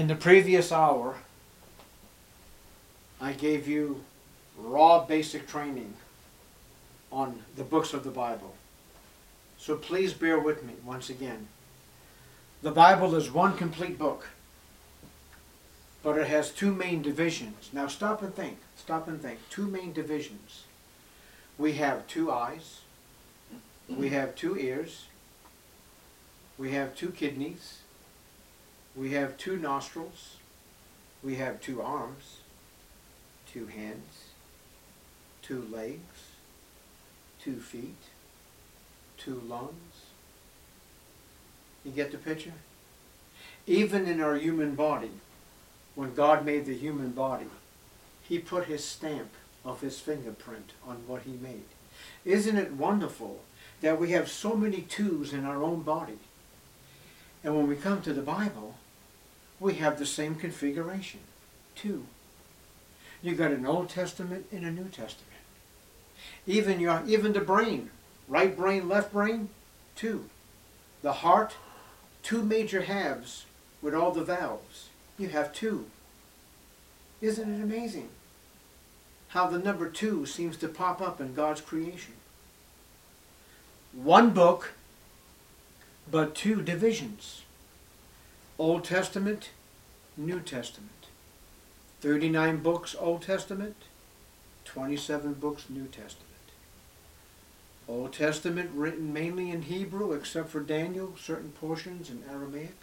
In the previous hour, I gave you raw basic training on the books of the Bible. So please bear with me once again. The Bible is one complete book, but it has two main divisions. Now stop and think. Stop and think. Two main divisions. We have two eyes. We have two ears. We have two kidneys. We have two nostrils. We have two arms, two hands, two legs, 2 feet, 2 lungs. You get the picture? Even in our human body, when God made the human body, He put His stamp of His fingerprint on what He made. Isn't it wonderful that we have so many twos in our own body? And when we come to the Bible, we have the same configuration. 2. You got an Old Testament and a New Testament. Even the brain, right brain, left brain, 2. The heart, 2 major halves with all the valves. You have 2. Isn't it amazing how the number 2 seems to pop up in God's creation? One book, but 2 divisions. Old Testament, New Testament. 39 books Old Testament, 27 books New Testament. Old Testament written mainly in Hebrew, except for Daniel, certain portions in Aramaic.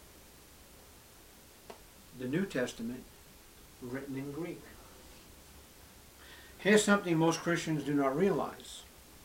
The New Testament written in Greek. Here's something most Christians do not realize.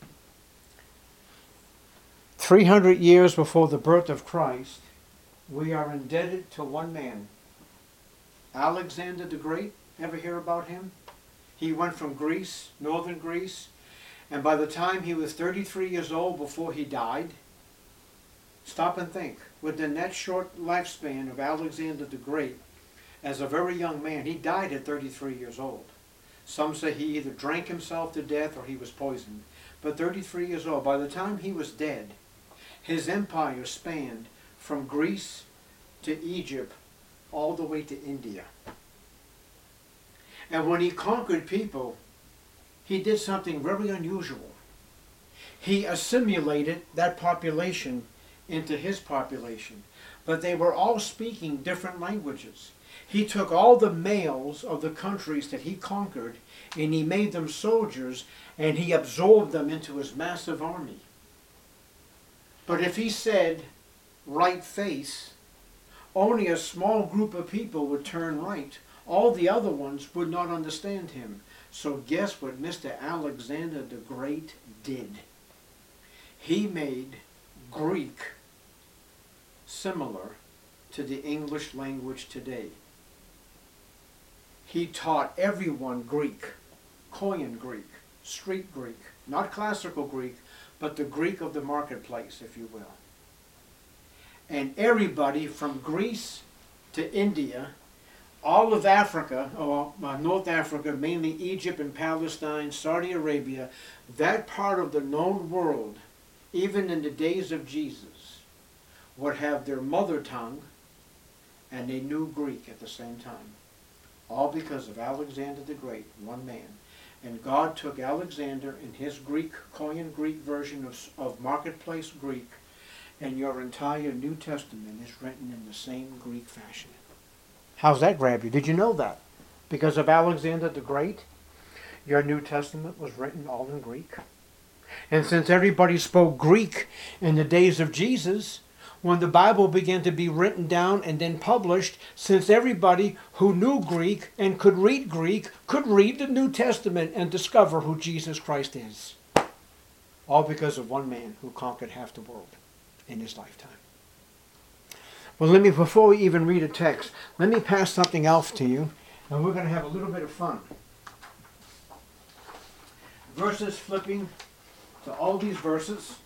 300 years before the birth of Christ, we are indebted to one man. Alexander the Great. Ever hear about him? He went from Greece, northern Greece, and by the time he was 33 years old before he died, stop and think, within that short lifespan of Alexander the Great, as a very young man, he died at 33 years old. Some say he either drank himself to death or he was poisoned. But 33 years old, by the time he was dead, his empire spanned from Greece to Egypt all the way to India. And when he conquered people, he did something very unusual. He assimilated that population into his population, but they were all speaking different languages. He took all the males of the countries that he conquered and he made them soldiers and he absorbed them into his massive army. But if he said right face, only a small group of people would turn right. All the other ones would not understand him. So guess what Mr. Alexander the Great did? He made Greek similar to the English language today. He taught everyone Greek, Koine Greek, street Greek, not classical Greek, but the Greek of the marketplace, if you will. And everybody from Greece to India, all of Africa, or North Africa, mainly Egypt and Palestine, Saudi Arabia, that part of the known world, even in the days of Jesus, would have their mother tongue and they knew Greek at the same time. All because of Alexander the Great, one man. And God took Alexander in his Greek, Koine Greek version of marketplace Greek, and your entire New Testament is written in the same Greek fashion. How's that grab you? Did you know that? Because of Alexander the Great, your New Testament was written all in Greek. And since everybody spoke Greek in the days of Jesus, when the Bible began to be written down and then published, since everybody who knew Greek and could read Greek could read the New Testament and discover who Jesus Christ is. All because of one man who conquered half the world in his lifetime. Well, before we even read a text, let me pass something else to you, and we're going to have a little bit of fun. Verses, flipping to all these verses.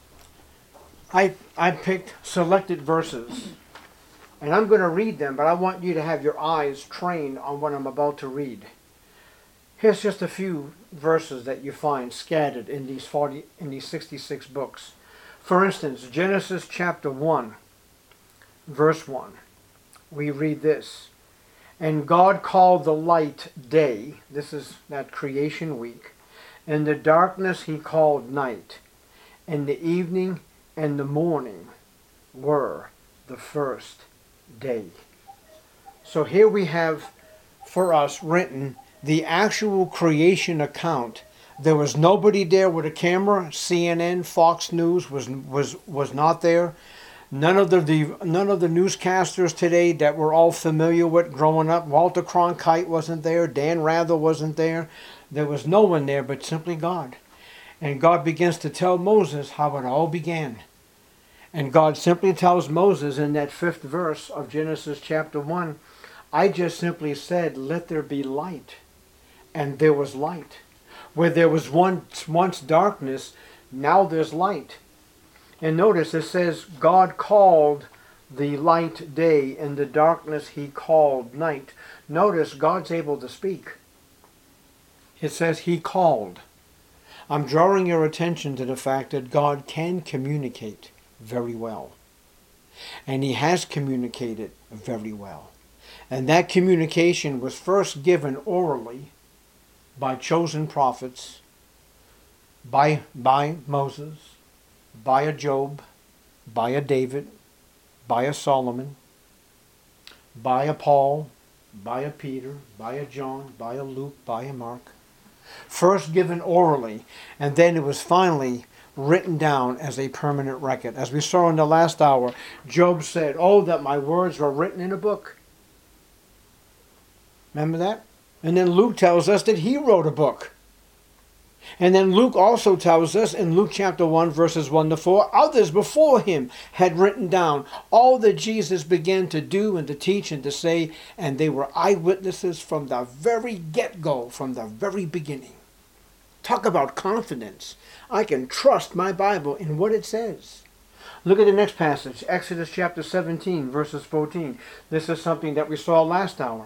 I picked selected verses, and I'm going to read them, but I want you to have your eyes trained on what I'm about to read. Here's just a few verses that you find scattered in these 66 books. For instance, Genesis chapter 1, verse 1. we read this. And God called the light day. This is that creation week. And the darkness he called night. And the evening and the morning were the first day. So here we have for us written the actual creation account. There was nobody there with a camera. CNN, Fox News was not there. None of the newscasters today that we're all familiar with growing up. Walter Cronkite wasn't there. Dan Rather wasn't there. There was no one there but simply God. And God begins to tell Moses how it all began. And God simply tells Moses in that 5th verse of Genesis chapter 1, I just simply said, let there be light. And there was light. Where there was once darkness, now there's light. And notice it says, God called the light day, and the darkness he called night. Notice God's able to speak. It says he called. I'm drawing your attention to the fact that God can communicate very well. And he has communicated very well. And that communication was first given orally by chosen prophets, by Moses, by a Job, by a David, by a Solomon, by a Paul, by a Peter, by a John, by a Luke, by a Mark. First given orally, and then it was finally written down as a permanent record. As we saw in the last hour, Job said, oh, that my words were written in a book. Remember that? And then Luke tells us that he wrote a book. And then Luke also tells us in Luke chapter 1 verses 1 to 4, others before him had written down all that Jesus began to do and to teach and to say, and they were eyewitnesses from the very get-go, from the very beginning. Talk about confidence. I can trust my Bible in what it says. Look at the next passage, Exodus chapter 17 verses 14. This is something that we saw last hour.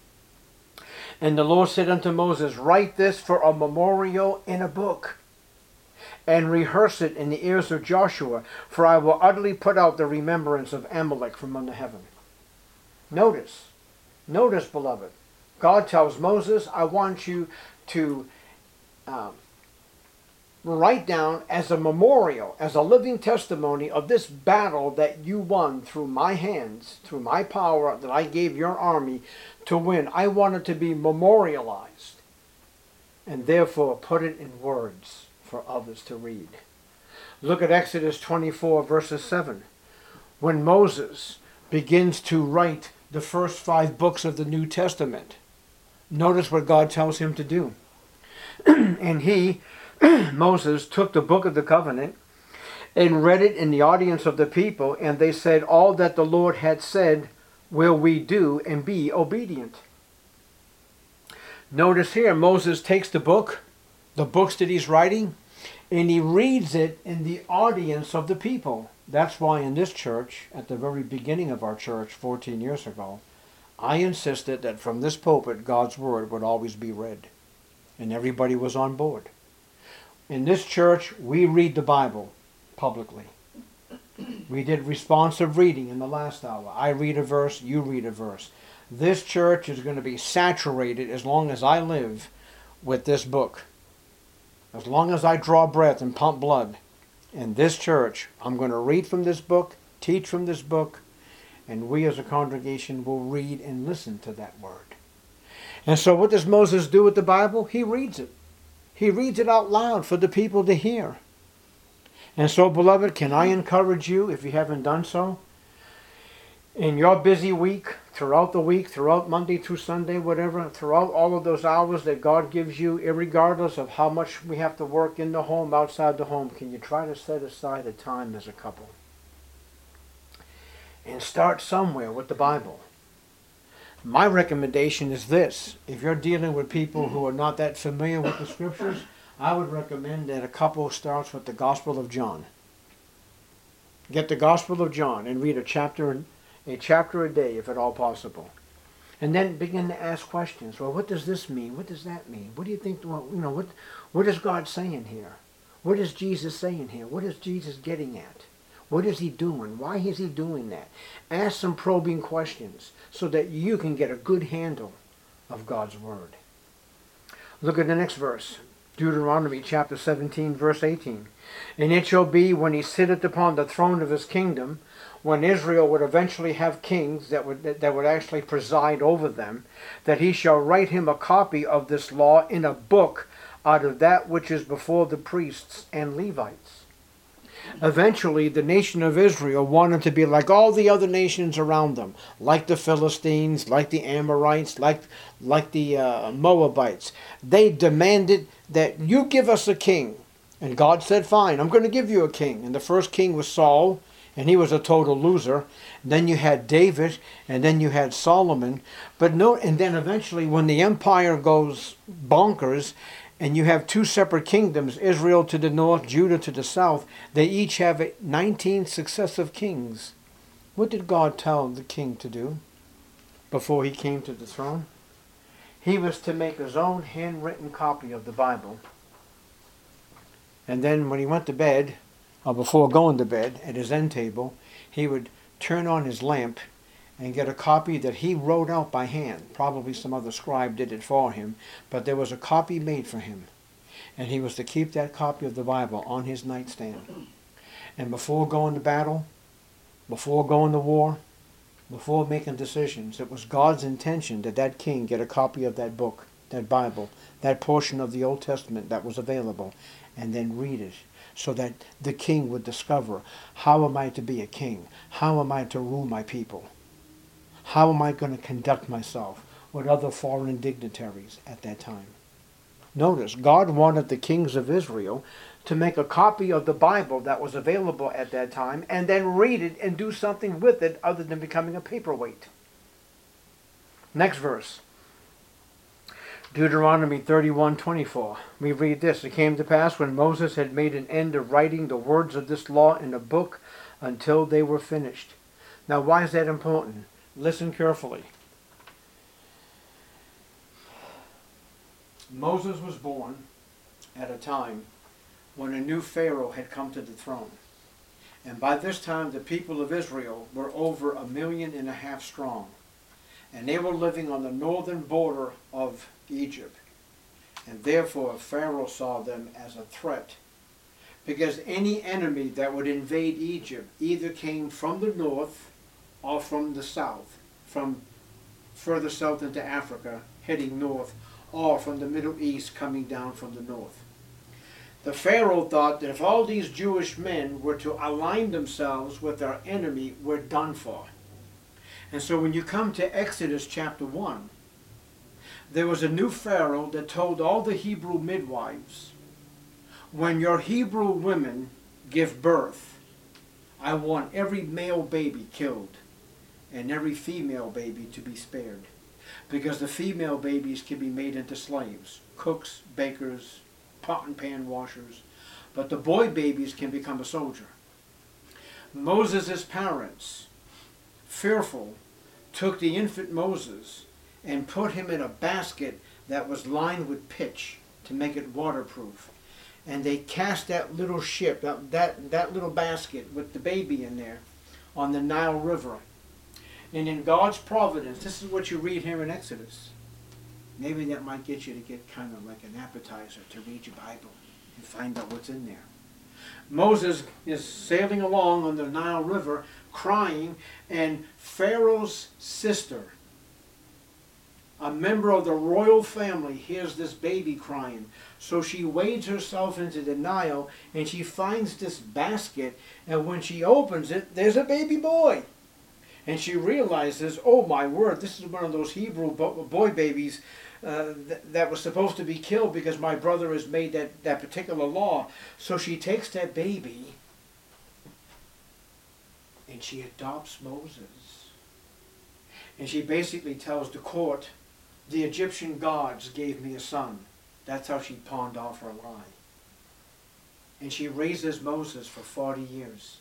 And the Lord said unto Moses, write this for a memorial in a book, and rehearse it in the ears of Joshua, for I will utterly put out the remembrance of Amalek from under heaven. Notice, beloved, God tells Moses, I want you to write down as a memorial, as a living testimony of this battle that you won through my hands, through my power that I gave your army to win. I want it to be memorialized, and therefore put it in words for others to read. Look at Exodus 24 verses 7. When Moses begins to write the first 5 books of the New Testament, notice what God tells him to do. And Moses took the book of the covenant and read it in the audience of the people, and they said, all that the Lord had said will we do, and be obedient. Notice here, Moses takes the books that he's writing, and he reads it in the audience of the people. That's why in this church, at the very beginning of our church 14 years ago, I insisted that from this pulpit, God's word would always be read. And everybody was on board. In this church, we read the Bible publicly. We did responsive reading in the last hour. I read a verse, you read a verse. This church is going to be saturated as long as I live with this book. As long as I draw breath and pump blood in this church, I'm going to read from this book, teach from this book, and we as a congregation will read and listen to that word. And so what does Moses do with the Bible? He reads it. He reads it out loud for the people to hear. And so, beloved, can I encourage you, if you haven't done so, in your busy week, throughout Monday through Sunday, whatever, throughout all of those hours that God gives you, irregardless of how much we have to work in the home, outside the home, can you try to set aside a time as a couple? And start somewhere with the Bible. My recommendation is this. If you're dealing with people who are not that familiar with the Scriptures, I would recommend that a couple starts with the Gospel of John. Get the Gospel of John and read a chapter a day, if at all possible. And then begin to ask questions. Well, what does this mean? What does that mean? What do you think? Well, what is God saying here? What is Jesus saying here? What is Jesus getting at? What is he doing? Why is he doing that? Ask some probing questions so that you can get a good handle of God's Word. Look at the next verse. Deuteronomy chapter 17, verse 18. And it shall be when he sitteth upon the throne of his kingdom, when Israel would eventually have kings that would actually preside over them, that he shall write him a copy of this law in a book out of that which is before the priests and Levites. Eventually, the nation of Israel wanted to be like all the other nations around them, like the Philistines, like the Amorites, like the Moabites. They demanded that you give us a king. And God said, fine, I'm going to give you a king. And the first king was Saul, and he was a total loser. Then you had David, and then you had Solomon. And then eventually when the empire goes bonkers, and you have two separate kingdoms, Israel to the north, Judah to the south, they each have 19 successive kings. What did God tell the king to do before he came to the throne? He was to make his own handwritten copy of the Bible. And then when he went to bed, or before going to bed, at his end table, he would turn on his lamp and get a copy that he wrote out by hand. Probably some other scribe did it for him, but there was a copy made for him. And he was to keep that copy of the Bible on his nightstand. And before going to battle, before going to war, before making decisions, it was God's intention that that king get a copy of that book, that Bible, that portion of the Old Testament that was available, and then read it, so that the king would discover, how am I to be a king? How am I to rule my people? How am I going to conduct myself with other foreign dignitaries at that time? Notice, God wanted the kings of Israel to make a copy of the Bible that was available at that time and then read it and do something with it other than becoming a paperweight. Next verse. Deuteronomy 31:24. We read this. It came to pass when Moses had made an end of writing the words of this law in a book until they were finished. Now why is that important? Listen carefully. Moses was born at a time when a new Pharaoh had come to the throne. And by this time the people of Israel were over 1.5 million strong. And they were living on the northern border of Egypt. And therefore Pharaoh saw them as a threat. Because any enemy that would invade Egypt either came from the north or from the south, from further south into Africa, heading north, or from the Middle East coming down from the north. The Pharaoh thought that if all these Jewish men were to align themselves with their enemy, we're done for. And so when you come to Exodus chapter 1, there was a new Pharaoh that told all the Hebrew midwives, when your Hebrew women give birth, I want every male baby killed and every female baby to be spared. Because the female babies can be made into slaves, cooks, bakers, pot and pan washers. But the boy babies can become a soldier. Moses' parents, fearful, took the infant Moses and put him in a basket that was lined with pitch to make it waterproof. And they cast that little ship, that little basket with the baby in there, on the Nile River. And in God's providence, this is what you read here in Exodus. Maybe that might get you to get kind of like an appetizer to read your Bible and find out what's in there. Moses is sailing along on the Nile River crying, and Pharaoh's sister, a member of the royal family, hears this baby crying. So she wades herself into the Nile and she finds this basket, and when she opens it, there's a baby boy. And she realizes, oh my word, this is one of those Hebrew boy babies that was supposed to be killed because my brother has made that particular law. So she takes that baby and she adopts Moses. And she basically tells the court, the Egyptian gods gave me a son. That's how she pawned off her lie. And she raises Moses for 40 years.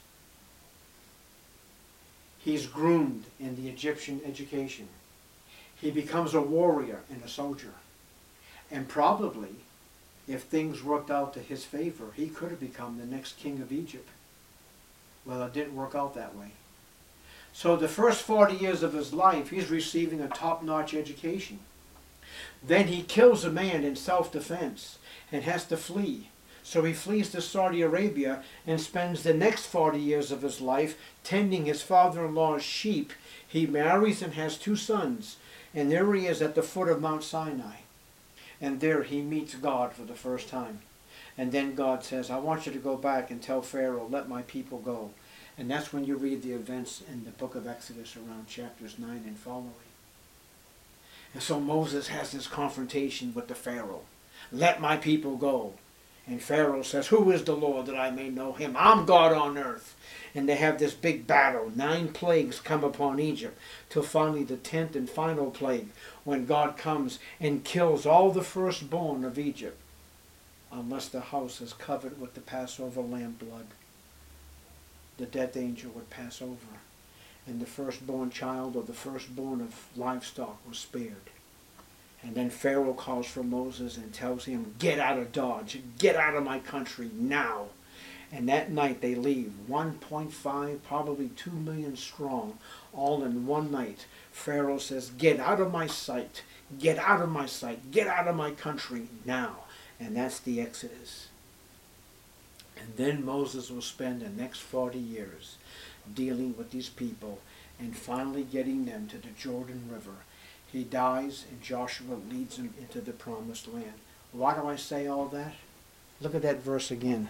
He's groomed in the Egyptian education. He becomes a warrior and a soldier. And probably, if things worked out to his favor, he could have become the next king of Egypt. Well, it didn't work out that way. So the first 40 years of his life, he's receiving a top-notch education. Then he kills a man in self-defense and has to flee. So he flees to Saudi Arabia and spends the next 40 years of his life tending his father-in-law's sheep. He marries and has 2 sons. And there he is at the foot of Mount Sinai. And there he meets God for the first time. And then God says, I want you to go back and tell Pharaoh, let my people go. And that's when you read the events in the book of Exodus around chapters 9 and following. And so Moses has this confrontation with the Pharaoh. Let my people go. And Pharaoh says, who is the Lord that I may know him? I'm God on earth. And they have this big battle. 9 plagues come upon Egypt till finally the 10th and final plague, when God comes and kills all the firstborn of Egypt, unless the house is covered with the Passover lamb blood. The death angel would pass over, and the firstborn child or the firstborn of livestock was spared. And then Pharaoh calls for Moses and tells him, get out of Dodge, get out of my country now. And that night they leave, 1.5, probably 2 million strong, all in one night. Pharaoh says, get out of my sight, get out of my sight, get out of my country now. And that's the Exodus. And then Moses will spend the next 40 years dealing with these people and finally getting them to the Jordan River. He dies and Joshua leads them into the promised land. Why do I say all that? Look at that verse again.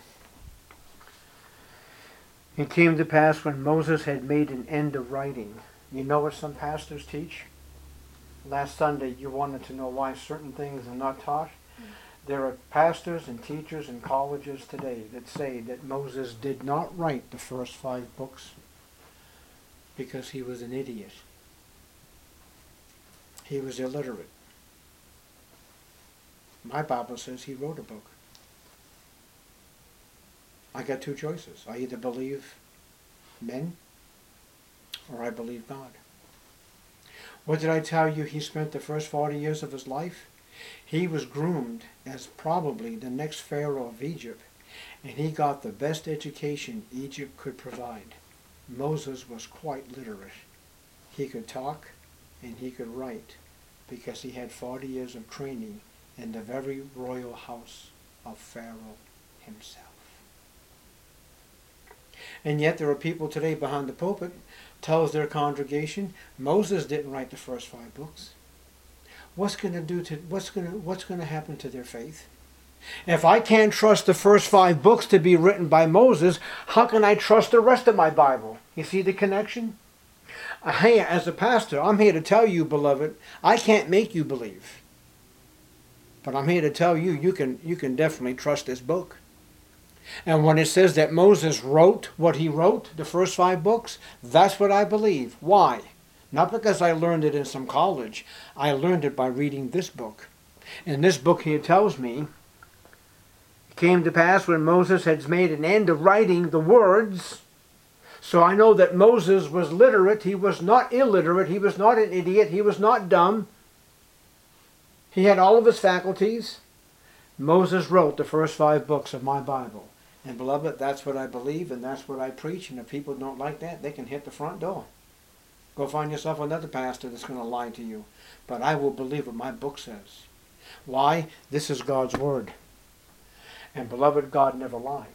It came to pass when Moses had made an end of writing. You know what some pastors teach? Last Sunday you wanted to know why certain things are not taught. There are pastors and teachers in colleges today that say that Moses did not write the first 5 books because he was an idiot. He was illiterate. My Bible says he wrote a book. I got 2 choices. I either believe men or I believe God. What did I tell you he spent the first 40 years of his life? He was groomed as probably the next Pharaoh of Egypt, and he got the best education Egypt could provide. Moses was quite literate. He could talk and he could write because he had 40 years of training in the very royal house of Pharaoh himself. And yet there are people today behind the pulpit tells their congregation Moses didn't write the first 5 books. What's going to happen to their faith? If I can't trust the first 5 books to be written by Moses, how can I trust the rest of my Bible? You see the connection? Hey, as a pastor, I'm here to tell you, beloved, I can't make you believe. But I'm here to tell you, you can definitely trust this book. And when it says that Moses wrote what he wrote, the first 5 books, that's what I believe. Why? Not because I learned it in some college. I learned it by reading this book. In this book here tells me, it came to pass when Moses had made an end of writing the words. So I know that Moses was literate. He was not illiterate. He was not an idiot. He was not dumb. He had all of his faculties. Moses wrote the first 5 books of my Bible. And beloved, that's what I believe and that's what I preach. And if people don't like that, they can hit the front door. Go find yourself another pastor that's going to lie to you. But I will believe what my book says. Why? This is God's word. And beloved, God never lies.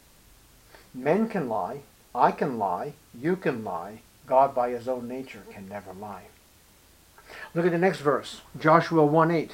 Men can lie. I can lie. You can lie. God by his own nature can never lie. Look at the next verse. Joshua 1:8.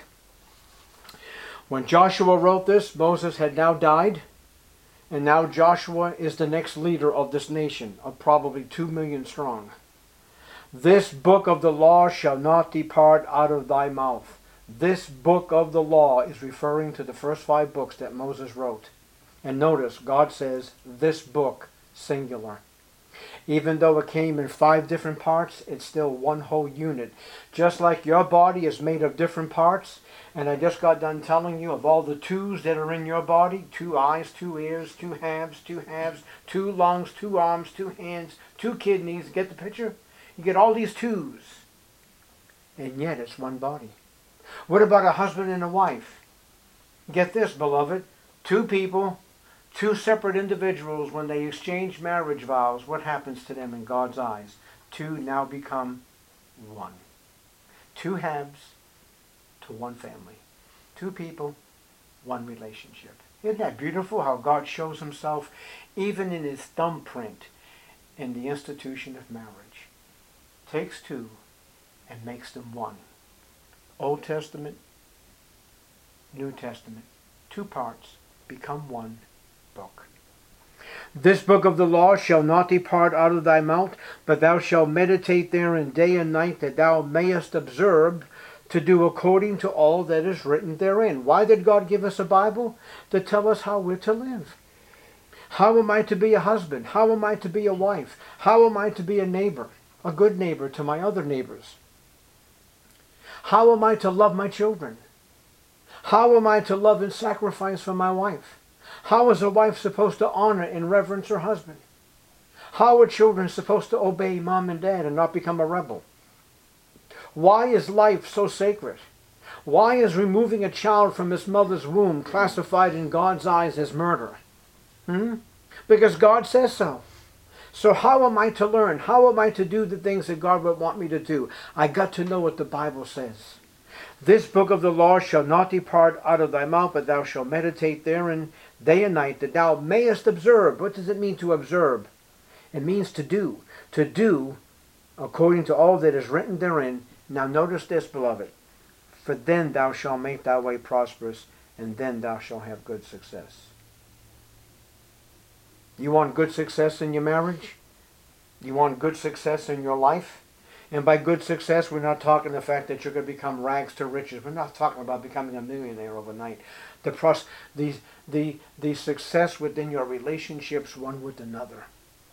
When Joshua wrote this, Moses had now died. And now Joshua is the next leader of this nation of probably 2 million strong. This book of the law shall not depart out of thy mouth. This book of the law is referring to the first 5 books that Moses wrote. And notice, God says, this book, singular. Even though it came in 5 different parts, it's still one whole unit. Just like your body is made of different parts, and I just got done telling you of all the 2s that are in your body, 2 eyes, 2 ears, 2 halves, 2 lungs, 2 arms, 2 hands, 2 kidneys. Get the picture? You get all these 2s. And yet it's one body. What about a husband and a wife? Get this, beloved. 2 people, Two separate individuals, when they exchange marriage vows, what happens to them in God's eyes? Two now become one. Two halves to one family. Two people, one relationship. Isn't that beautiful how God shows himself even in his thumbprint in the institution of marriage? Takes two and makes them one. Old Testament, New Testament, two parts become one book. This book of the law shall not depart out of thy mouth, but thou shalt meditate therein day and night, that thou mayest observe to do according to all that is written therein. Why did God give us a Bible? To tell us how we're to live. How am I to be a husband? How am I to be a wife? How am I to be a neighbor? A good neighbor to my other neighbors. How am I to love my children? How am I to love and sacrifice for my wife? How is a wife supposed to honor and reverence her husband? How are children supposed to obey mom and dad and not become a rebel? Why is life so sacred? Why is removing a child from his mother's womb classified in God's eyes as murder? Because God says so. So how am I to learn? How am I to do the things that God would want me to do? I got to know what the Bible says. This book of the law shall not depart out of thy mouth, but thou shalt meditate therein day and night, that thou mayest observe. What does it mean to observe? It means to do. To do according to all that is written therein. Now notice this, beloved. For then thou shalt make thy way prosperous, and then thou shalt have good success. You want good success in your marriage? You want good success in your life? And by good success, we're not talking the fact that you're going to become rags to riches. We're not talking about becoming a millionaire overnight. The success within your relationships one with another.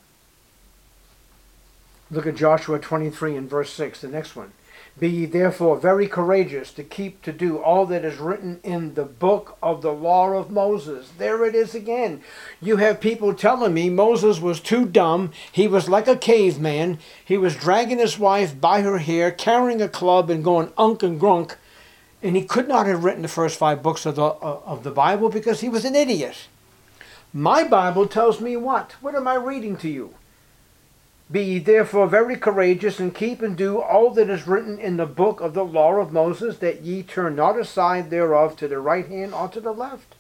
Look at Joshua 23 and verse 6, the next one. Be ye therefore very courageous to keep to do all that is written in the book of the law of Moses. There it is again. You have people telling me Moses was too dumb. He was like a caveman. He was dragging his wife by her hair, carrying a club and going unk and grunk. And he could not have written the first 5 books of the Bible because he was an idiot. My Bible tells me what? What am I reading to you? Be ye therefore very courageous, and keep and do all that is written in the book of the law of Moses, that ye turn not aside thereof to the right hand or to the left.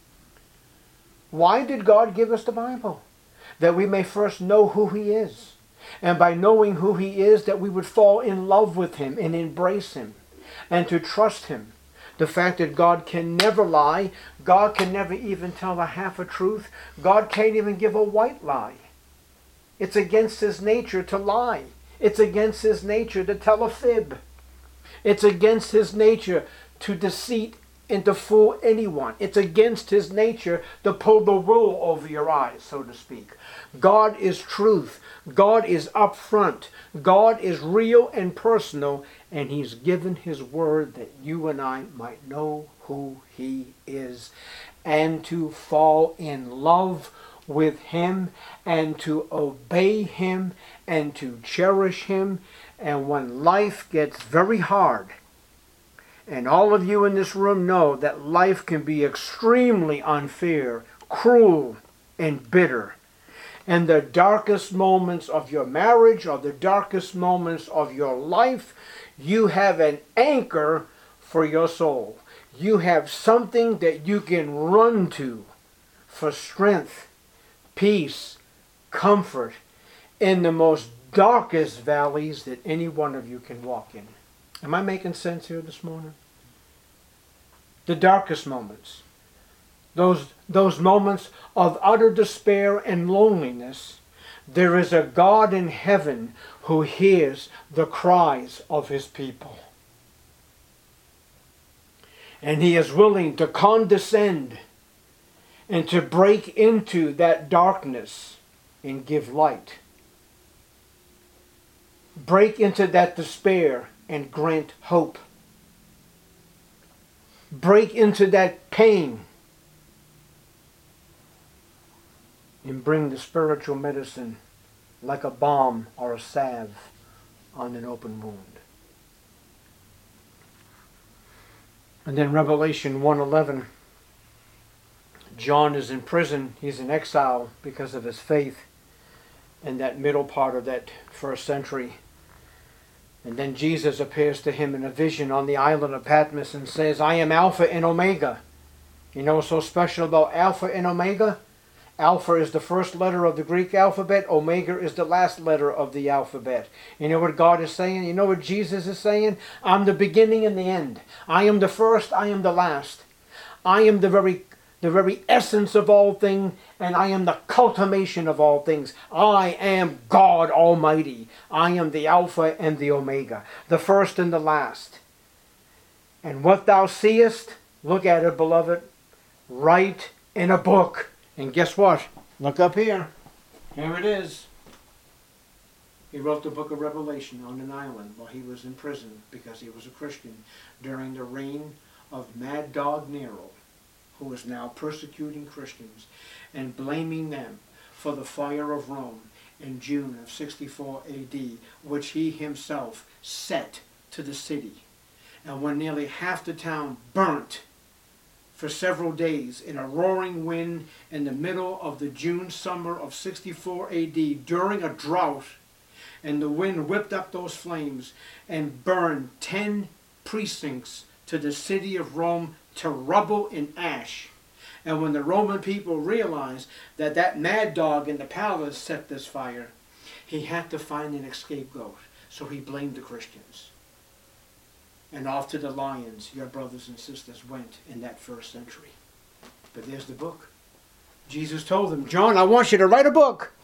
Why did God give us the Bible? That we may first know who he is. And by knowing who he is, that we would fall in love with him and embrace him and to trust him. The fact that God can never lie. God can never even tell a half a truth. God can't even give a white lie. It's against his nature to lie. It's against his nature to tell a fib. It's against his nature to deceit and to fool anyone. It's against his nature to pull the wool over your eyes, so to speak. God is truth. God is upfront. God is real and personal, and he's given his word that you and I might know who he is and to fall in love with him and to obey him and to cherish him. And when life gets very hard, and all of you in this room know that life can be extremely unfair, cruel, and bitter, and the darkest moments of your marriage or the darkest moments of your life, you have an anchor for your soul. You have something that you can run to for strength, peace, comfort in the most darkest valleys that any one of you can walk in. Am I making sense here this morning? The darkest moments, those moments of utter despair and loneliness, there is a God in heaven who hears the cries of his people. And he is willing to condescend and to break into that darkness and give light. Break into that despair and grant hope. Break into that pain and bring the spiritual medicine like a balm or a salve on an open wound. And then Revelation 1:11, John is in prison. He's in exile because of his faith in that middle part of that first century. And then Jesus appears to him in a vision on the island of Patmos and says, I am Alpha and Omega. You know what's so special about Alpha and Omega? Alpha is the first letter of the Greek alphabet. Omega is the last letter of the alphabet. You know what God is saying? You know what Jesus is saying? I'm the beginning and the end. I am the first. I am the last. I am the very essence of all things, and I am the culmination of all things. I am God Almighty. I am the Alpha and the Omega, the first and the last. And what thou seest, look at it, beloved, write in a book. And guess what? Look up here. Here it is. He wrote the book of Revelation on an island while he was in prison because he was a Christian during the reign of Mad Dog Nero, who is now persecuting Christians and blaming them for the fire of Rome in June of 64 AD, which he himself set to the city. And when nearly half the town burnt for several days in a roaring wind in the middle of the June summer of 64 AD during a drought, and the wind whipped up those flames and burned 10 precincts to the city of Rome to rubble and ash. And when the Roman people realized that that mad dog in the palace set this fire, he had to find an scapegoat. So he blamed the Christians. And off to the lions, your brothers and sisters went in that first century. But there's the book. Jesus told them, John, I want you to write a book.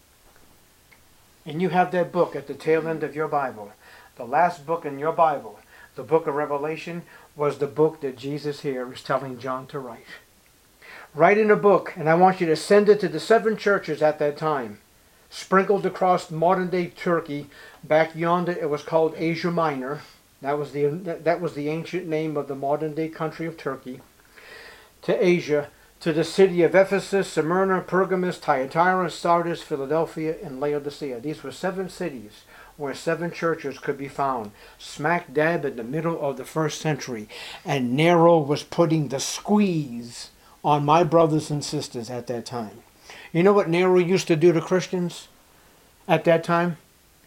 And you have that book at the tail end of your Bible. The last book in your Bible, the book of Revelation, was the book that Jesus here is telling John to write. Write in a book, and I want you to send it to the 7 churches at that time, sprinkled across modern-day Turkey. Back yonder, it was called Asia Minor. That was the ancient name of the modern-day country of Turkey. To Asia, to the city of Ephesus, Smyrna, Pergamos, Thyatira, Sardis, Philadelphia, and Laodicea. These were 7 cities where 7 churches could be found, smack dab in the middle of the first century. And Nero was putting the squeeze on my brothers and sisters at that time. You know what Nero used to do to Christians at that time?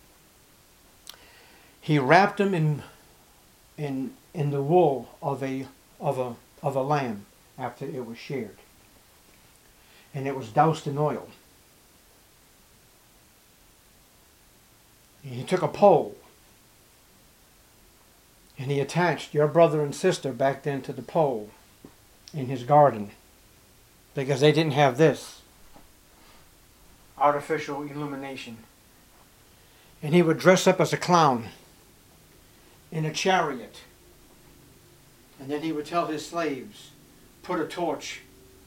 He wrapped them in the wool of a lamb after it was sheared, and it was doused in oil. And he took a pole and he attached your brother and sister back then to the pole in his garden, because they didn't have this artificial illumination. And he would dress up as a clown in a chariot, and then he would tell his slaves, put a torch,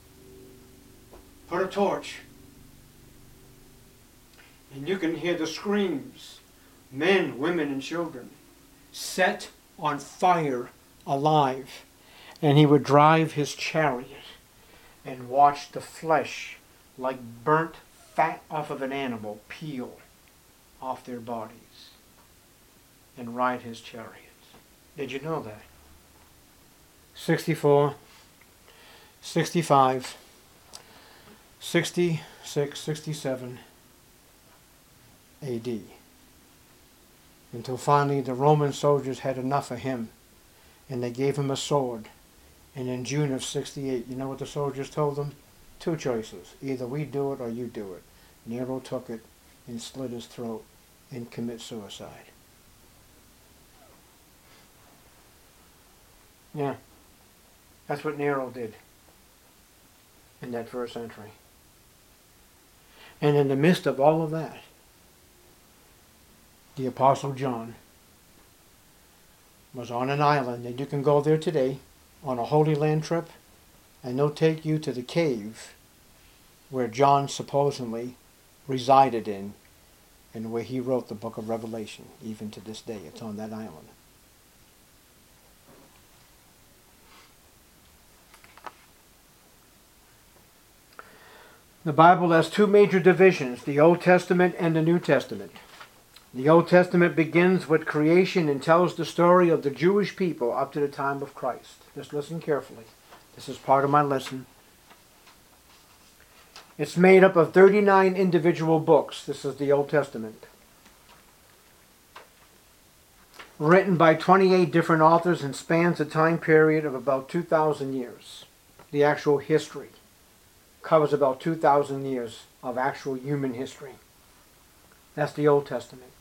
and you can hear the screams, men, women, and children, set on fire alive. And he would drive his chariot and watch the flesh, like burnt fat off of an animal, peel off their bodies and ride his chariots. Did you know that? 64, 65, 66, 67 AD. Until finally the Roman soldiers had enough of him and they gave him a sword. And in June of 68, you know what the soldiers told him? 2 choices. Either we do it or you do it. Nero took it and slit his throat and commit suicide. Yeah, that's what Nero did in that first century. And in the midst of all of that, the Apostle John was on an island, and you can go there today on a Holy Land trip, and they'll take you to the cave where John supposedly resided in, and where he wrote the book of Revelation. Even to this day, it's on that island. The Bible has 2 major divisions, the Old Testament and the New Testament. The Old Testament begins with creation and tells the story of the Jewish people up to the time of Christ. Just listen carefully. This is part of my lesson. It's made up of 39 individual books. This is the Old Testament. Written by 28 different authors and spans a time period of about 2,000 years. The actual history covers about 2,000 years of actual human history. That's the Old Testament.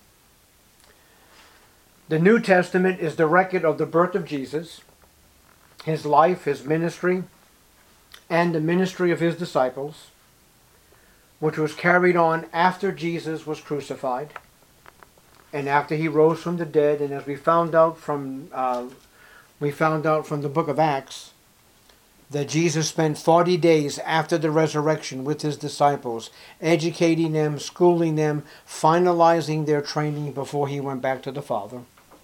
The New Testament is the record of the birth of Jesus, his life, his ministry, and the ministry of his disciples, which was carried on after Jesus was crucified and after he rose from the dead. And as we found out from the book of Acts, that Jesus spent 40 days after the resurrection with his disciples, educating them, schooling them, finalizing their training before he went back to the Father.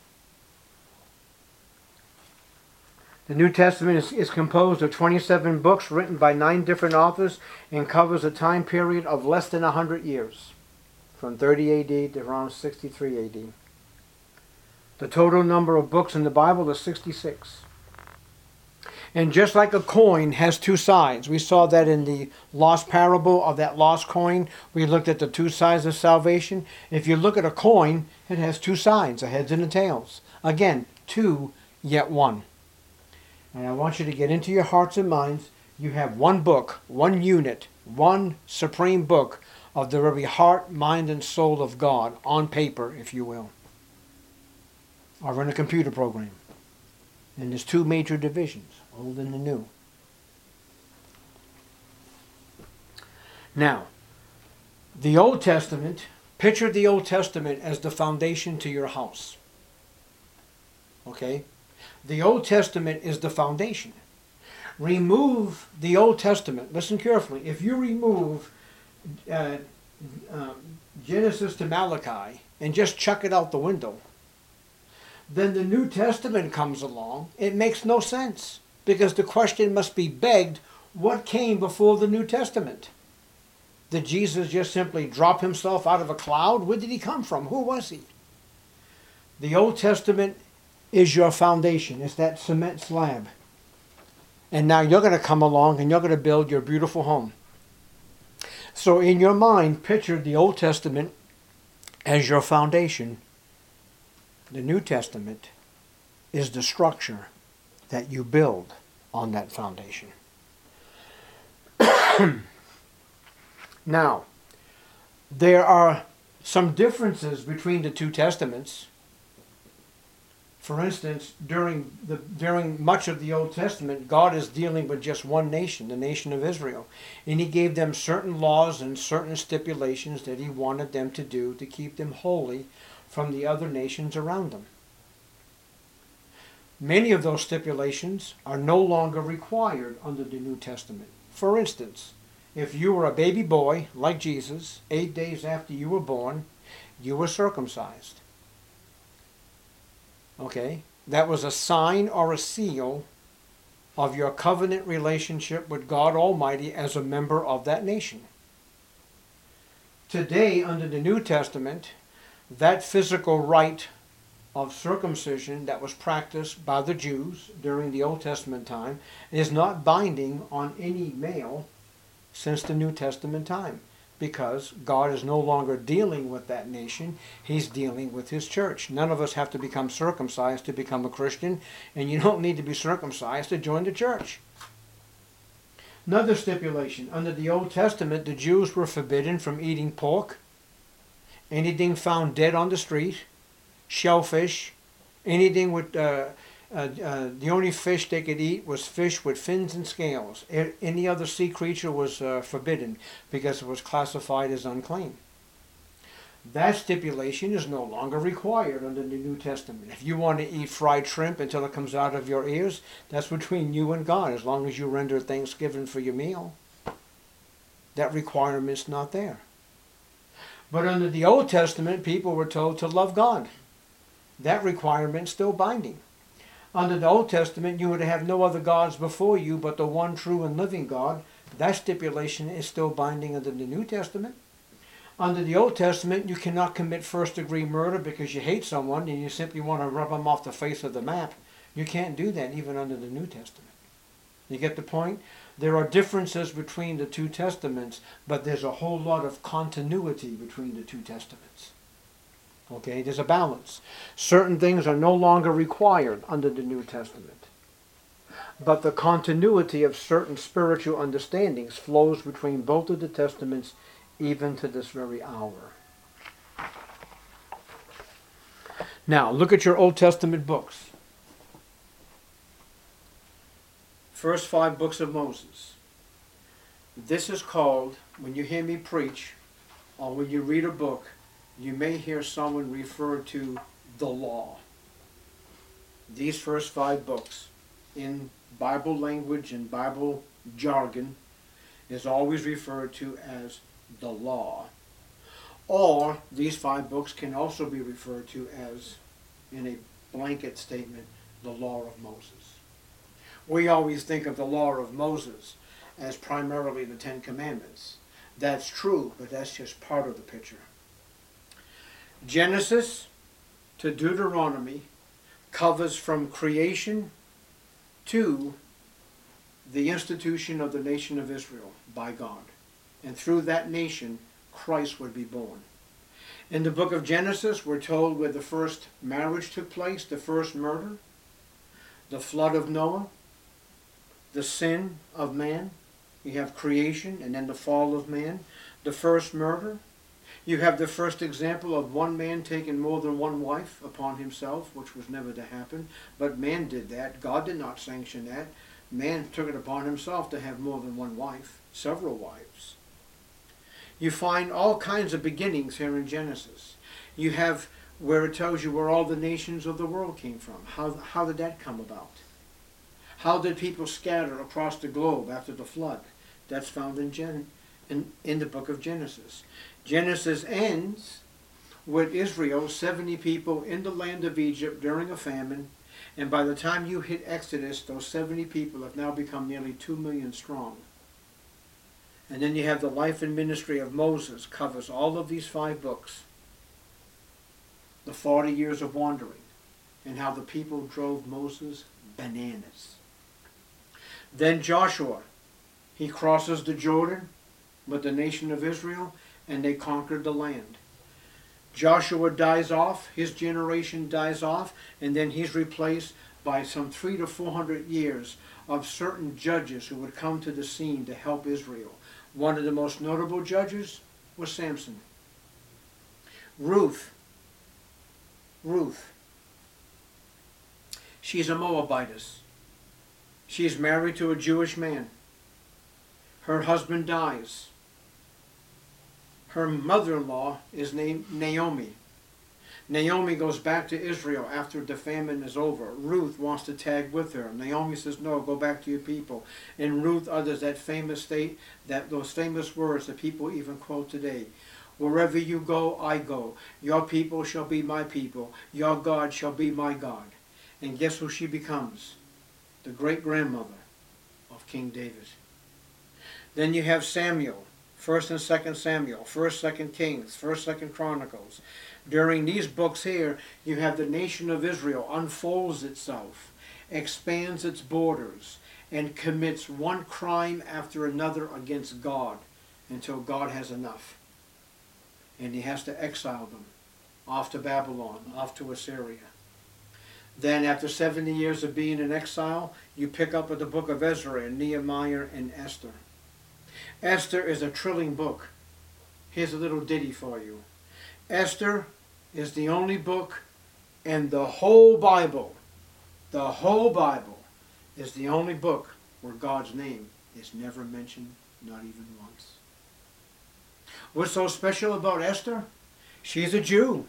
The New Testament is composed of 27 books written by 9 different authors and covers a time period of less than 100 years, from 30 AD to around 63 AD. The total number of books in the Bible is 66. And just like a coin has two sides, we saw that in the lost parable of that lost coin. We looked at the two sides of salvation. If you look at a coin, it has two sides, the heads and the tails. Again, two, yet one. And I want you to get into your hearts and minds. You have one book, one unit, one supreme book of the very heart, mind, and soul of God on paper, if you will, or in a computer program. And there's two major divisions, old and the new. Now, the Old Testament, picture the Old Testament as the foundation to your house. Okay? The Old Testament is the foundation. Remove the Old Testament. Listen carefully. If you remove Genesis to Malachi and just chuck it out the window, then the New Testament comes along. It makes no sense, because the question must be begged, what came before the New Testament? Did Jesus just simply drop himself out of a cloud? Where did he come from? Who was he? The Old Testament is your foundation. It's that cement slab. And now you're going to come along and you're going to build your beautiful home. So in your mind, picture the Old Testament as your foundation. The New Testament is the structure that you build on that foundation. Now, there are some differences between the two testaments. For instance, during much of the Old Testament, God is dealing with just one nation, the nation of Israel. And he gave them certain laws and certain stipulations that he wanted them to do to keep them holy from the other nations around them. Many of those stipulations are no longer required under the New Testament. For instance, if you were a baby boy, like Jesus, 8 days after you were born, you were circumcised. Okay? That was a sign or a seal of your covenant relationship with God Almighty as a member of that nation. Today, under the New Testament, that physical rite of circumcision that was practiced by the Jews during the Old Testament time is not binding on any male since the New Testament time, because God is no longer dealing with that nation. He's dealing with his church. None of us have to become circumcised to become a Christian, and you don't need to be circumcised to join the church. Another stipulation, under the Old Testament, the Jews were forbidden from eating pork, anything found dead on the street, shellfish, anything with, the only fish they could eat was fish with fins and scales. Any other sea creature was forbidden because it was classified as unclean. That stipulation is no longer required under the New Testament. If you want to eat fried shrimp until it comes out of your ears, that's between you and God, as long as you render thanksgiving for your meal. That requirement's not there. But under the Old Testament, people were told to love God. That requirement's still binding. Under the Old Testament, you were to have no other gods before you but the one true and living God. That stipulation is still binding under the New Testament. Under the Old Testament, you cannot commit first-degree murder because you hate someone and you simply want to rub them off the face of the map. You can't do that even under the New Testament. You get the point? There are differences between the two testaments, but there's a whole lot of continuity between the two testaments. Okay, there's a balance. Certain things are no longer required under the New Testament, but the continuity of certain spiritual understandings flows between both of the testaments even to this very hour. Now, look at your Old Testament books. First 5 books of Moses. This is called, when you hear me preach, or when you read a book, you may hear someone refer to the law. These first 5 books, in Bible language and Bible jargon, is always referred to as the law. Or these 5 books can also be referred to as, in a blanket statement, the law of Moses. We always think of the law of Moses as primarily the 10 Commandments. That's true, but that's just part of the picture. Genesis to Deuteronomy covers from creation to the institution of the nation of Israel by God. And through that nation, Christ would be born. In the book of Genesis, we're told where the first marriage took place, the first murder, the flood of Noah, the sin of man. You have creation and then the fall of man, the first murder. You have the first example of one man taking more than one wife upon himself, which was never to happen. But man did that. God did not sanction that. Man took it upon himself to have more than one wife, several wives. You find all kinds of beginnings here in Genesis. You have where it tells you where all the nations of the world came from. How did that come about? How did people scatter across the globe after the flood? That's found in the book of Genesis. Genesis ends with Israel, 70 people in the land of Egypt during a famine, and by the time you hit Exodus, those 70 people have now become nearly 2 million strong. And then you have the life and ministry of Moses, covers all of these 5 books. The 40 years of wandering, and how the people drove Moses bananas. Then Joshua, he crosses the Jordan with the nation of Israel, and they conquered the land. Joshua dies off, his generation dies off, and then he's replaced by some 300 to 400 years of certain judges who would come to the scene to help Israel. One of the most notable judges was Samson. Ruth. She's a Moabitess. She's married to a Jewish man. Her husband dies. Her mother-in-law is named Naomi. Naomi goes back to Israel after the famine is over. Ruth wants to tag with her. Naomi says, no, go back to your people. And Ruth utters those famous words that people even quote today. Wherever you go, I go. Your people shall be my people. Your God shall be my God. And guess who she becomes? The great-grandmother of King David. Then you have Samuel, 1st and 2nd Samuel, 1st, 2nd Kings, 1st, 2nd Chronicles. During these books here, you have the nation of Israel unfolds itself, expands its borders, and commits one crime after another against God until God has enough. And he has to exile them off to Babylon, off to Assyria. Then after 70 years of being in exile, you pick up with the book of Ezra and Nehemiah and Esther. Esther is a thrilling book. Here's a little ditty for you. Esther is the only book in the whole Bible is the only book where God's name is never mentioned, not even once. What's so special about Esther? She's a Jew.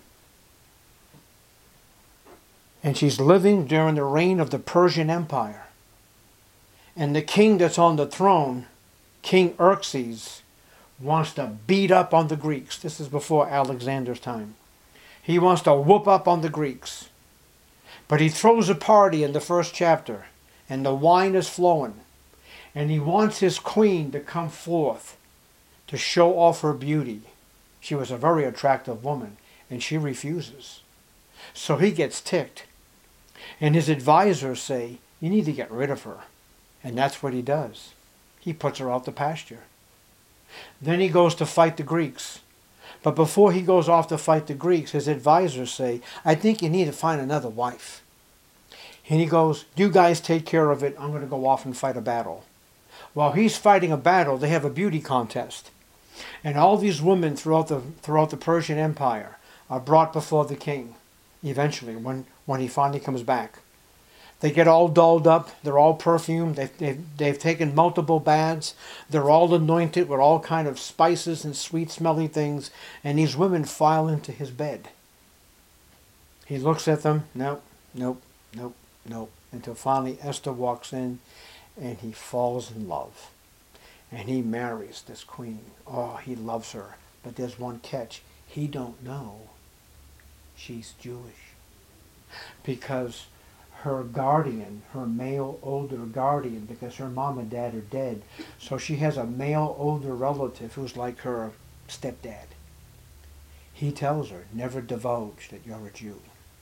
And she's living during the reign of the Persian Empire. And the king that's on the throne, King Xerxes, wants to beat up on the Greeks. This is before Alexander's time. He wants to whoop up on the Greeks. But he throws a party in the first chapter, and the wine is flowing. And he wants his queen to come forth to show off her beauty. She was a very attractive woman, and she refuses. So he gets ticked. And his advisors say, you need to get rid of her. And that's what he does. He puts her out to pasture. Then he goes to fight the Greeks. But before he goes off to fight the Greeks, his advisors say, I think you need to find another wife. And he goes, you guys take care of it. I'm going to go off and fight a battle. While he's fighting a battle, they have a beauty contest. And all these women throughout the Persian Empire are brought before the king, eventually, when he finally comes back. They get all dolled up. They're all perfumed. They've taken multiple baths. They're all anointed with all kind of spices and sweet smelling things. And these women file into his bed. He looks at them. Nope, nope, nope, nope. Until finally Esther walks in and he falls in love. And he marries this queen. Oh, he loves her. But there's one catch. He don't know she's Jewish. Because her guardian, her male older guardian, because her mom and dad are dead, so she has a male older relative who's like her stepdad. He tells her, never divulge that you're a Jew.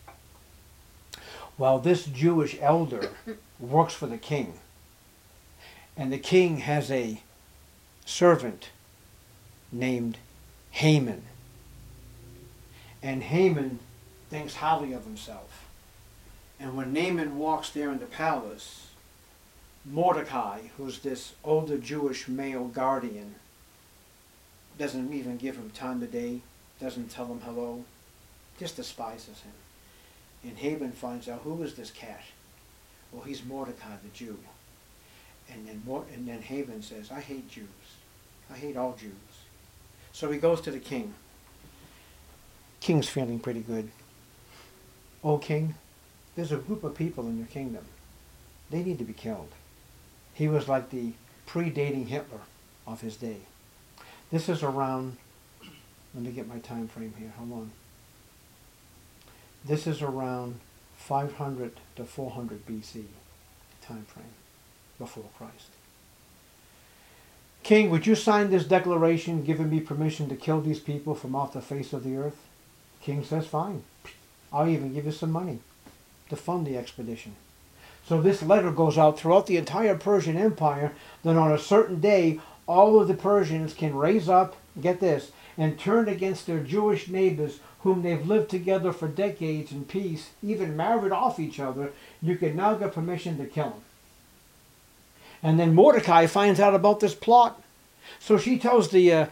Well, this Jewish elder works for the king. And the king has a servant named Haman. And Haman thinks highly of himself. And when Naaman walks there in the palace, Mordecai, who's this older Jewish male guardian, doesn't even give him time of day, doesn't tell him hello, just despises him. And Haman finds out, who is this cat? Well, he's Mordecai the Jew. And then Haman says, I hate Jews. I hate all Jews. So he goes to the king. King's feeling pretty good. O king, there's a group of people in your kingdom. They need to be killed. He was like the predating Hitler of his day. This is around, let me get my time frame here, hold on. This is around 500 to 400 BC, time frame, before Christ. King, would you sign this declaration giving me permission to kill these people from off the face of the earth? King says, fine. I'll even give you some money to fund the expedition. So this letter goes out throughout the entire Persian Empire, that on a certain day, all of the Persians can raise up, get this, and turn against their Jewish neighbors whom they've lived together for decades in peace, even married off each other. You can now get permission to kill them. And then Mordecai finds out about this plot. So she tells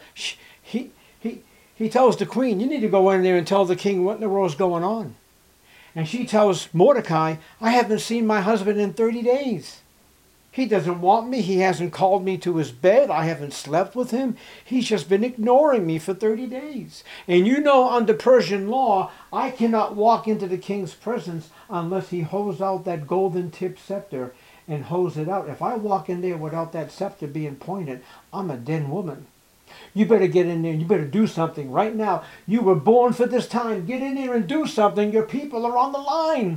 he tells the queen, you need to go in there and tell the king what in the world's going on. And she tells Mordecai, I haven't seen my husband in 30 days. He doesn't want me. He hasn't called me to his bed. I haven't slept with him. He's just been ignoring me for 30 days. And you know, under Persian law, I cannot walk into the king's presence unless he holds out that golden tipped scepter and holds it out. If I walk in there without that scepter being pointed, I'm a dead woman. You better get in there. You better do something right now. You were born for this time. Get in there and do something. Your people are on the line.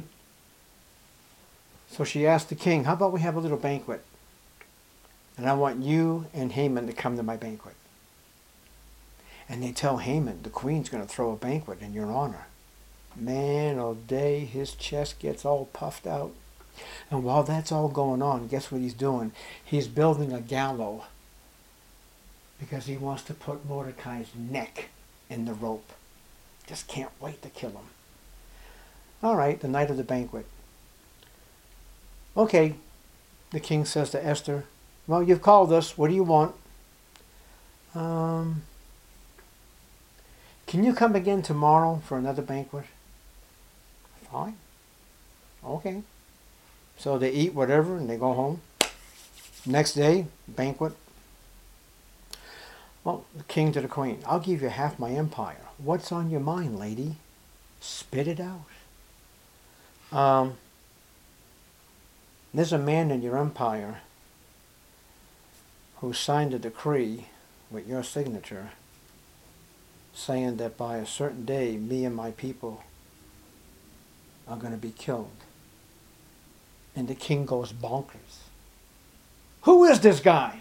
So she asked the king, how about we have a little banquet? And I want you and Haman to come to my banquet. And they tell Haman, the queen's going to throw a banquet in your honor. Man, all day his chest gets all puffed out. And while that's all going on, guess what he's doing? He's building a gallows because he wants to put Mordecai's neck in the rope. Just can't wait to kill him. All right, the night of the banquet. Okay, the king says to Esther, well, you've called us. What do you want? Can you come again tomorrow for another banquet? Fine. Okay. So they eat whatever and they go home. Next day, banquet. Well, the king to the queen, I'll give you half my empire. What's on your mind, lady? Spit it out. There's a man in your empire who signed a decree with your signature saying that by a certain day, me and my people are going to be killed. And the king goes bonkers. Who is this guy?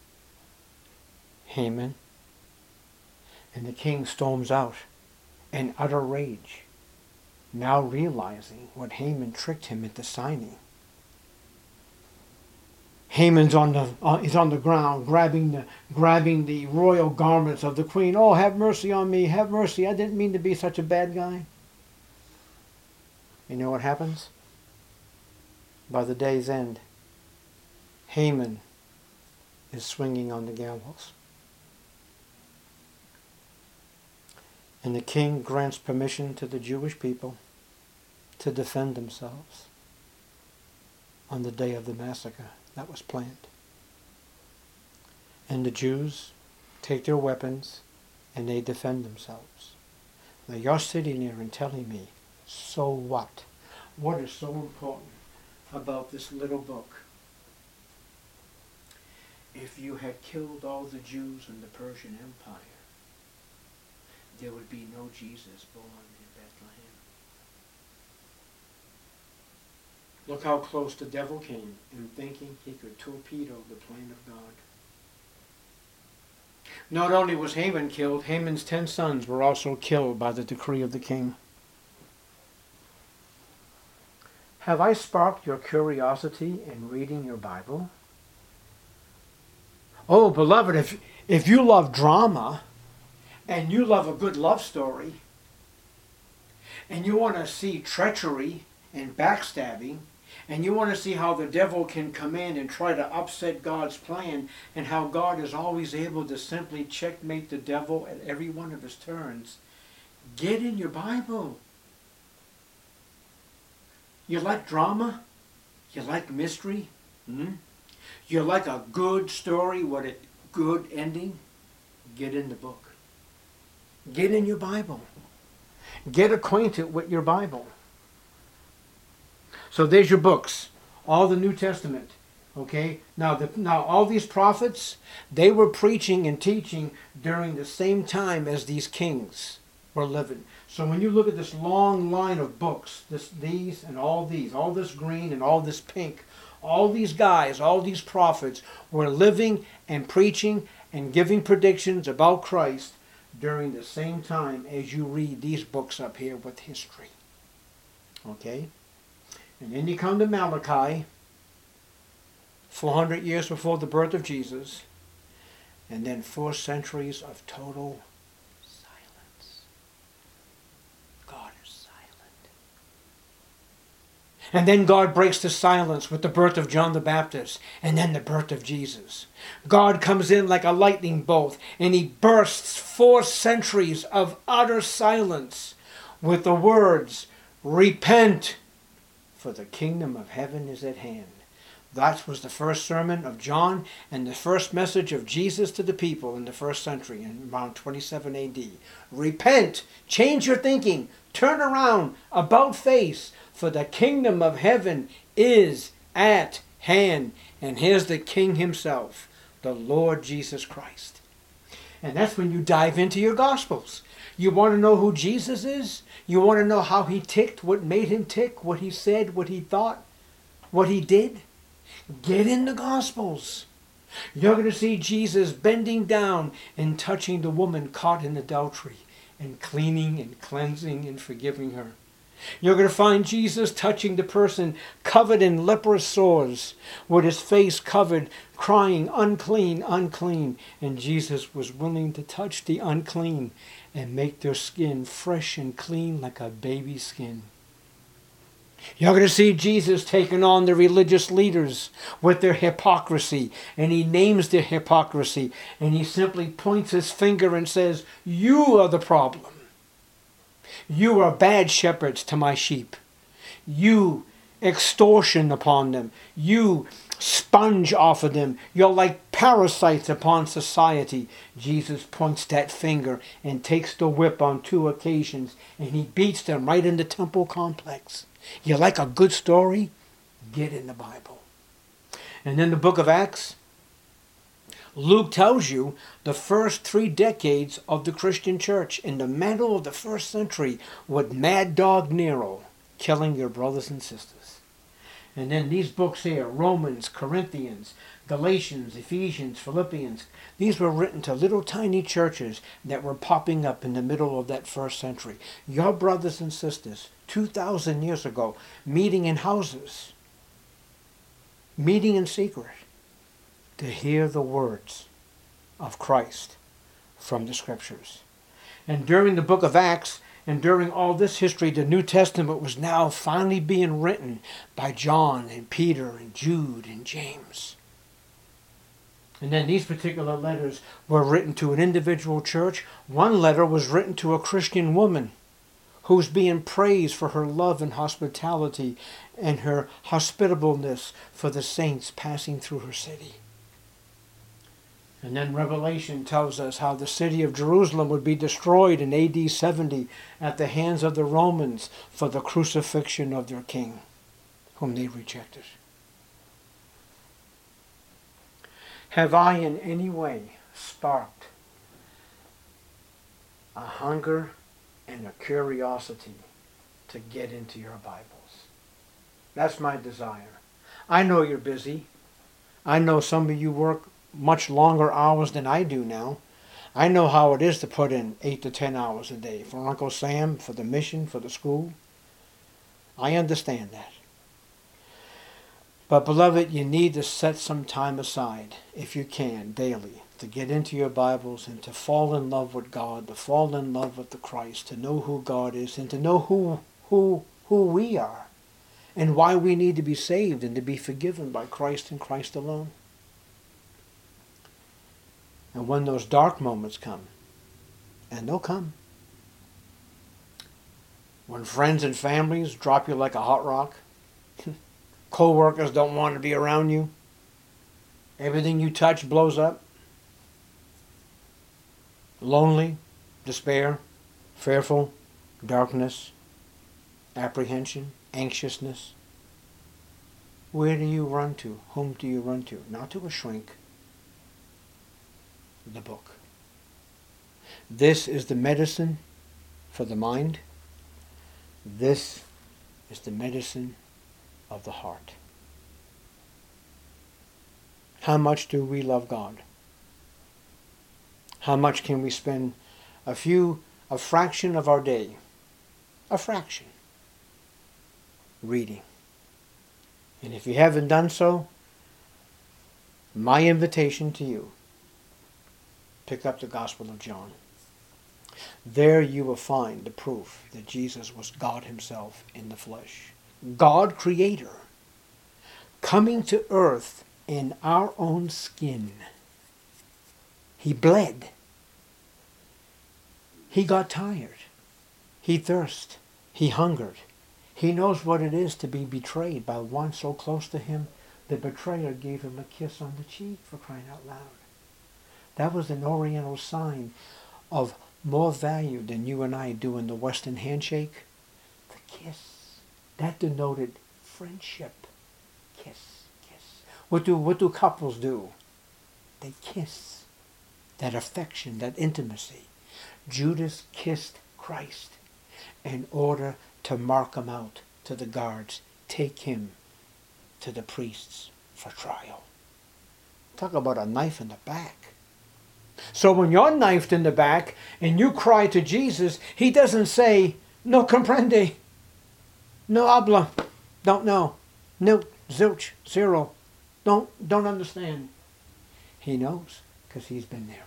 Haman. And the king storms out in utter rage, now realizing what Haman tricked him into signing. Haman's he's on the ground grabbing the royal garments of the queen. Oh, have mercy on me, have mercy. I didn't mean to be such a bad guy. You know what happens? By the day's end, Haman is swinging on the gallows. And the king grants permission to the Jewish people to defend themselves on the day of the massacre that was planned. And the Jews take their weapons and they defend themselves. Now you're sitting there and telling me, so what? What is so important about this little book? If you had killed all the Jews in the Persian Empire, there would be no Jesus born in Bethlehem. Look how close the devil came in thinking he could torpedo the plan of God. Not only was Haman killed, Haman's 10 sons were also killed by the decree of the king. Have I sparked your curiosity in reading your Bible? Oh, beloved, if you love drama, and you love a good love story, and you want to see treachery and backstabbing, and you want to see how the devil can come in and try to upset God's plan, and how God is always able to simply checkmate the devil at every one of his turns, get in your Bible. You like drama? You like mystery? You like a good story with a good ending? Get in the book. Get in your Bible. Get acquainted with your Bible. So there's your books. All the New Testament. Okay? Now all these prophets, they were preaching and teaching during the same time as these kings were living. So when you look at this long line of books, these and all this green and all this pink, all these guys, all these prophets were living and preaching and giving predictions about Christ during the same time as you read these books up here with history. Okay? And then you come to Malachi, 400 years before the birth of Jesus, and then 4 centuries of total silence. God is silent. And then God breaks the silence with the birth of John the Baptist, and then the birth of Jesus. God comes in like a lightning bolt, and he bursts 4 centuries of utter silence with the words, repent, for the kingdom of heaven is at hand. That was the first sermon of John and the first message of Jesus to the people in the first century, in around 27 AD. Repent, change your thinking, turn around, about face, for the kingdom of heaven is at hand. And here's the King himself, the Lord Jesus Christ. And that's when you dive into your Gospels. You want to know who Jesus is? You want to know how he ticked, what made him tick, what he said, what he thought, what he did? Get in the Gospels. You're going to see Jesus bending down and touching the woman caught in adultery and cleaning and cleansing and forgiving her. You're going to find Jesus touching the person covered in leprous sores, with his face covered, crying, unclean, unclean. And Jesus was willing to touch the unclean and make their skin fresh and clean like a baby's skin. You're going to see Jesus taking on the religious leaders with their hypocrisy. And he names their hypocrisy. And he simply points his finger and says, you are the problem. You are bad shepherds to my sheep. You extortion upon them. You sponge off of them. You're like parasites upon society. Jesus points that finger and takes the whip on 2 occasions. And he beats them right in the temple complex. You like a good story? Get in the Bible. And then the book of Acts, Luke tells you the first 3 decades of the Christian church in the middle of the 1st century with Mad Dog Nero killing your brothers and sisters. And then these books here, Romans, Corinthians, Galatians, Ephesians, Philippians, these were written to little tiny churches that were popping up in the middle of that 1st century. Your brothers and sisters, 2,000 years ago, meeting in houses, meeting in secret, to hear the words of Christ from the Scriptures. And during the book of Acts, and during all this history, the New Testament was now finally being written by John and Peter and Jude and James. And then these particular letters were written to an individual church. One letter was written to a Christian woman who's being praised for her love and hospitality and her hospitableness for the saints passing through her city. And then Revelation tells us how the city of Jerusalem would be destroyed in AD 70 at the hands of the Romans for the crucifixion of their king, whom they rejected. Have I in any way sparked a hunger and a curiosity to get into your Bibles? That's my desire. I know you're busy. I know some of you work much longer hours than I do now. I know how it is to put in 8 to 10 hours a day for Uncle Sam, for the mission, for the school. I understand that. But beloved, you need to set some time aside, if you can, daily, to get into your Bibles and to fall in love with God, to fall in love with the Christ, to know who God is, and to know who we are, and why we need to be saved and to be forgiven by Christ and Christ alone. And when those dark moments come, and they'll come, when friends and families drop you like a hot rock, co-workers don't want to be around you, everything you touch blows up, lonely, despair, fearful, darkness, apprehension, anxiousness, where do you run to? Whom do you run to? Not to a shrink. The book. This is the medicine for the mind. This is the medicine of the heart. How much do we love God? How much can we spend a fraction of our day, a fraction, reading? And if you haven't done so, my invitation to you, pick up the Gospel of John. There you will find the proof that Jesus was God himself in the flesh. God Creator, coming to earth in our own skin. He bled. He got tired. He thirsted. He hungered. He knows what it is to be betrayed by one so close to him. The betrayer gave him a kiss on the cheek, for crying out loud. That was an Oriental sign of more value than you and I do in the Western handshake. The kiss. That denoted friendship. Kiss, kiss. What do couples do? They kiss. That affection, that intimacy. Judas kissed Christ in order to mark him out to the guards. Take him to the priests for trial. Talk about a knife in the back. So when you're knifed in the back and you cry to Jesus, he doesn't say, no comprende, no habla, don't know, no, zilch, zero, don't understand. He knows because he's been there.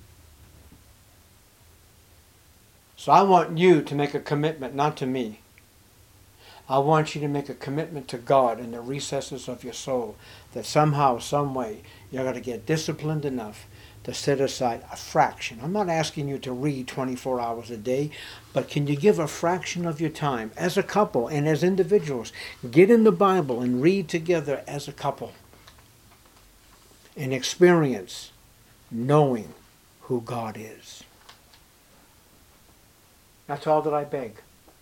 So I want you to make a commitment, not to me. I want you to make a commitment to God in the recesses of your soul that somehow, some way, you're going to get disciplined enough to set aside a fraction. I'm not asking you to read 24 hours a day, but can you give a fraction of your time as a couple and as individuals? Get in the Bible and read together as a couple and experience knowing who God is. That's all that I beg.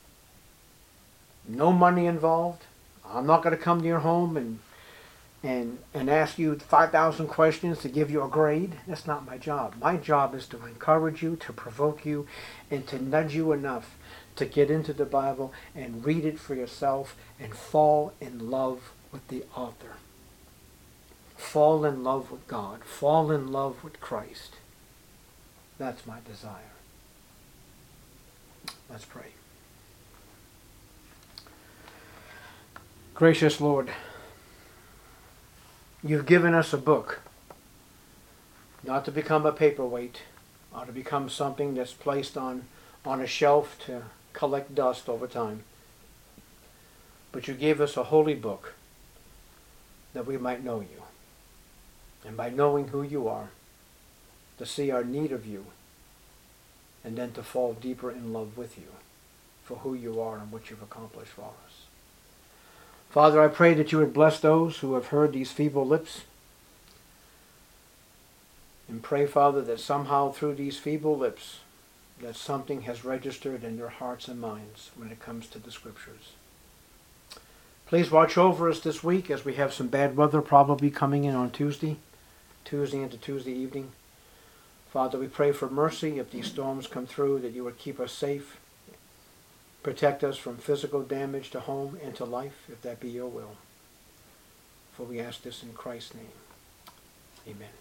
No money involved. I'm not going to come to your home and ask you 5,000 questions to give you a grade. That's not my job. My job is to encourage you, to provoke you, and to nudge you enough to get into the Bible and read it for yourself and fall in love with the author. Fall in love with God. Fall in love with Christ. That's my desire. Let's pray. Gracious Lord, you've given us a book not to become a paperweight, or to become something that's placed on a shelf to collect dust over time. But you gave us a holy book that we might know you. And by knowing who you are, to see our need of you, and then to fall deeper in love with you for who you are and what you've accomplished for us. Father, I pray that you would bless those who have heard these feeble lips. And pray, Father, that somehow through these feeble lips, that something has registered in their hearts and minds when it comes to the Scriptures. Please watch over us this week as we have some bad weather probably coming in on Tuesday into Tuesday evening. Father, we pray for mercy if these storms come through, that you would keep us safe, protect us from physical damage to home and to life, if that be your will. For we ask this in Christ's name. Amen.